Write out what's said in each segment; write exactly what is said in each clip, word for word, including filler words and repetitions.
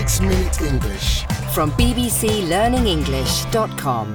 Six Minute English from b b c learning english dot com.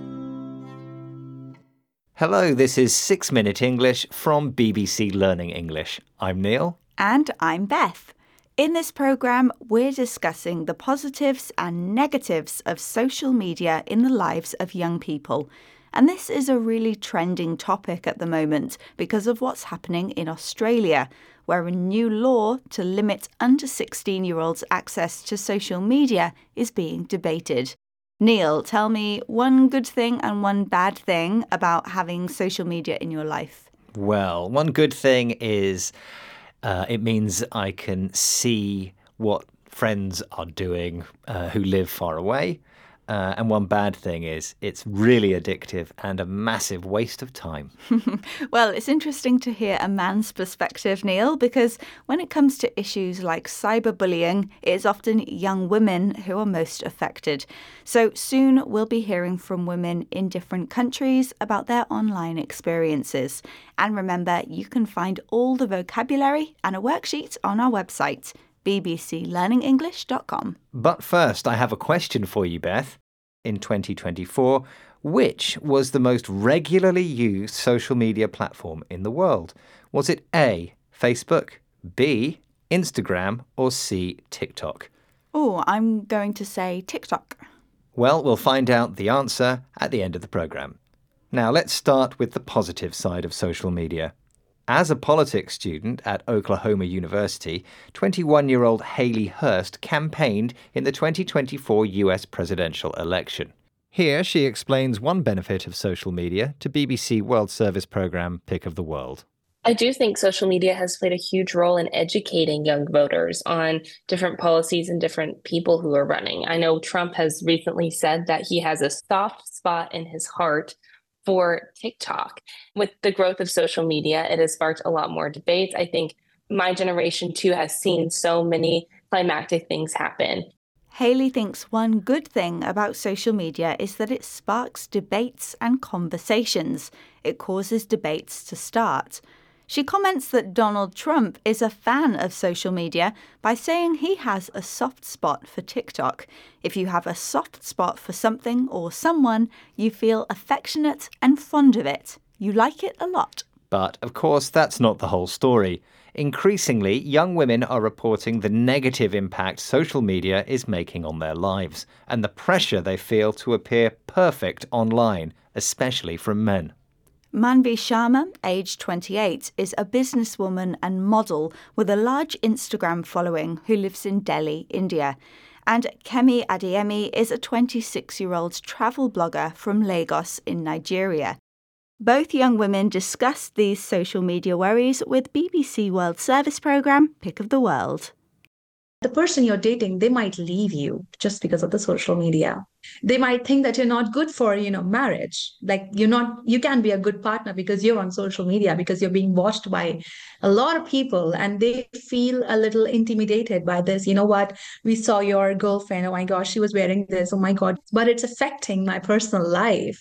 Hello, this is Six Minute English from B B C Learning English. I'm Neil. And I'm Beth. In this programme, we're discussing the positives and negatives of social media in the lives of young people. And this is a really trending topic at the moment because of what's happening in Australia, where a new law to limit under sixteen-year-olds' access to social media is being debated. Neil, tell me one good thing and one bad thing about having social media in your life. Well, one good thing is uh, it means I can see what friends are doing uh, who live far away. Uh, and one bad thing is it's really addictive and a massive waste of time. Well, it's interesting to hear a man's perspective, Neil, because when it comes to issues like cyberbullying, it's often young women who are most affected. So soon we'll be hearing from women in different countries about their online experiences. And remember, you can find all the vocabulary and a worksheet on our website, b b c learning english dot com. But first, I have a question for you, Beth. In twenty twenty-four, which was the most regularly used social media platform in the world? Was it A, Facebook, B, Instagram, or C, TikTok? Oh, I'm going to say TikTok. Well, we'll find out the answer at the end of the programme. Now, let's start with the positive side of social media. As a politics student at Oklahoma University, twenty-one-year-old Haley Hurst campaigned in the twenty twenty-four U S presidential election. Here she explains one benefit of social media to B B C World Service programme Pick of the World. I do think social media has played a huge role in educating young voters on different policies and different people who are running. I know Trump has recently said that he has a soft spot in his heart for TikTok. With the growth of social media, it has sparked a lot more debates. I think my generation too has seen so many climactic things happen. Haley thinks one good thing about social media is that it sparks debates and conversations. It causes debates to start. She comments that Donald Trump is a fan of social media by saying he has a soft spot for TikTok. If you have a soft spot for something or someone, you feel affectionate and fond of it. You like it a lot. But, of course, that's not the whole story. Increasingly, young women are reporting the negative impact social media is making on their lives and the pressure they feel to appear perfect online, especially from men. Manvi Sharma, aged twenty-eight, is a businesswoman and model with a large Instagram following who lives in Delhi, India. And Kemi Adeyemi is a twenty-six-year-old travel blogger from Lagos in Nigeria. Both young women discussed these social media worries with B B C World Service programme Pick of the World. The person you're dating, they might leave you just because of the social media. They might think that you're not good for, you know, marriage. Like you're not, you can be a good partner because you're on social media, because you're being watched by a lot of people and they feel a little intimidated by this. You know what? We saw your girlfriend. Oh my gosh, she was wearing this. Oh my God. But it's affecting my personal life.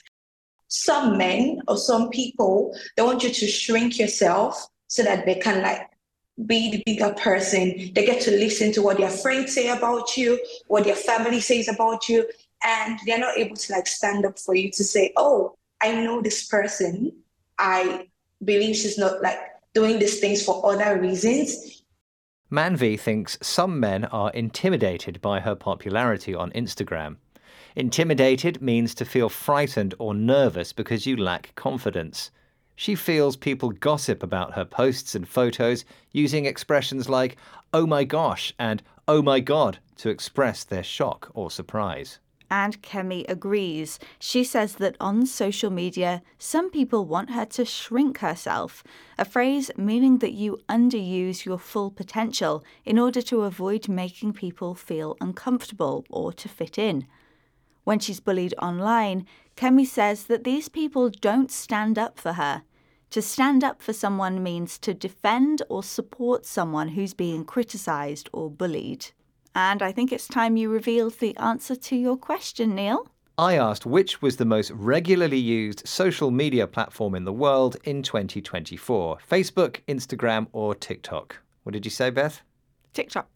Some men or some people, they want you to shrink yourself so that they can like be the bigger person. They get to listen to what their friends say about you, what their family says about you, and they're not able to like stand up for you to say, oh, I know this person. I believe she's not like doing these things for other reasons. Manvi thinks some men are intimidated by her popularity on Instagram. Intimidated means to feel frightened or nervous because you lack confidence. She feels people gossip about her posts and photos using expressions like, oh my gosh, and oh my God, to express their shock or surprise. And Kemi agrees. She says that on social media, some people want her to shrink herself, a phrase meaning that you underuse your full potential in order to avoid making people feel uncomfortable or to fit in. When she's bullied online, Kemi says that these people don't stand up for her. To stand up for someone means to defend or support someone who's being criticised or bullied. And I think it's time you revealed the answer to your question, Neil. I asked which was the most regularly used social media platform in the world in twenty twenty-four, Facebook, Instagram or TikTok. What did you say, Beth? TikTok.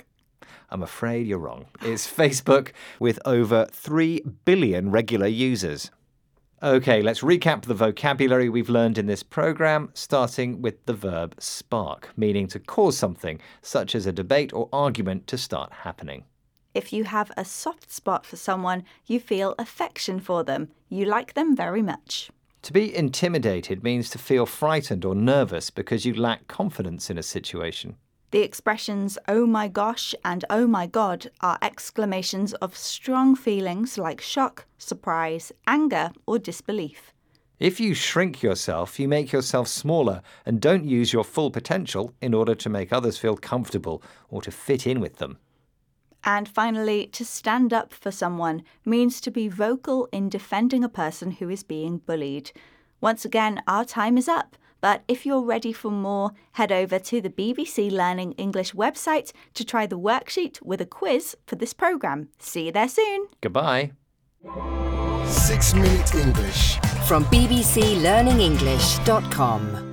I'm afraid you're wrong. It's Facebook with over three billion regular users. Okay, let's recap the vocabulary we've learned in this program, starting with the verb spark, meaning to cause something, such as a debate or argument, to start happening. If you have a soft spot for someone, you feel affection for them. You like them very much. To be intimidated means to feel frightened or nervous because you lack confidence in a situation. The expressions "oh my gosh" and "oh my god" are exclamations of strong feelings like shock, surprise, anger, or disbelief. If you shrink yourself, you make yourself smaller and don't use your full potential in order to make others feel comfortable or to fit in with them. And finally, to stand up for someone means to be vocal in defending a person who is being bullied. Once again, our time is up. But if you're ready for more, head over to the B B C Learning English website to try the worksheet with a quiz for this programme. See you there soon. Goodbye. Six Minute English. From b b c learning english dot com.